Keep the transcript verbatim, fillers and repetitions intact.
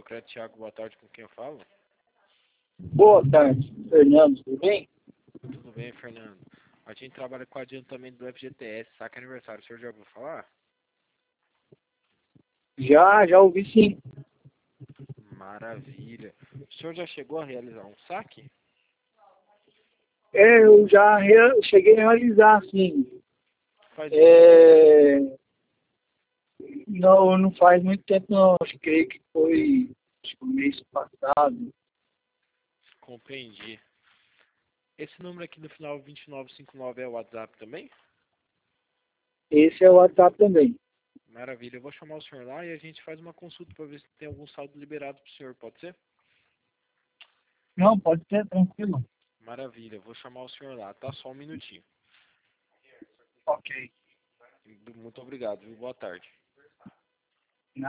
Democrata Thiago, boa tarde, com quem eu falo? Boa tarde, Fernando, tudo bem? Tudo bem, Fernando? A gente trabalha com adiantamento do F G T S, saca aniversário, o senhor já ouviu falar? Já, já ouvi sim. Maravilha. O senhor já chegou a realizar um saque? É, eu já rea- cheguei a realizar, sim. Faz muito tempo? É, não, não faz muito tempo não, acho que creio que foi acho que o mês passado. Compreendi. Esse número aqui no final vinte e nove cinquenta e nove é o WhatsApp também? Esse é o WhatsApp também. Maravilha, eu vou chamar o senhor lá e a gente faz uma consulta para ver se tem algum saldo liberado para o senhor, pode ser? Não, pode ser, tranquilo. Maravilha, eu vou chamar o senhor lá, tá? Só um minutinho. Ok. Muito obrigado, viu? Boa tarde.